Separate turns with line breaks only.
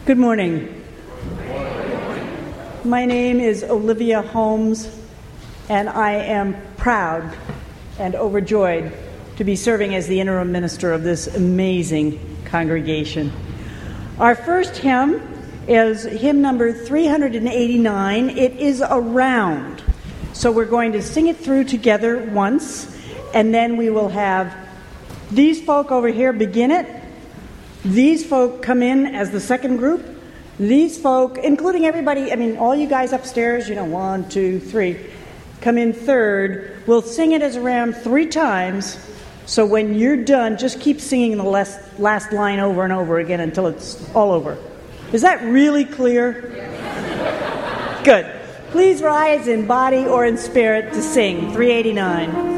Good morning. My name is Olivia Holmes, and I am proud and overjoyed to be serving as the interim minister of this amazing congregation. Our first hymn is hymn number 389. It is Around. So we're going to sing it through together once, and then we will have these folk over here begin it. These folk come in as the second group. These folk, including everybody, all you guys upstairs, 1, 2, 3, come in third. We'll sing it as around 3 times. So when you're done, just keep singing the last line over and over again until it's all over. Is that really clear? Good. Please rise in body or in spirit to sing 389.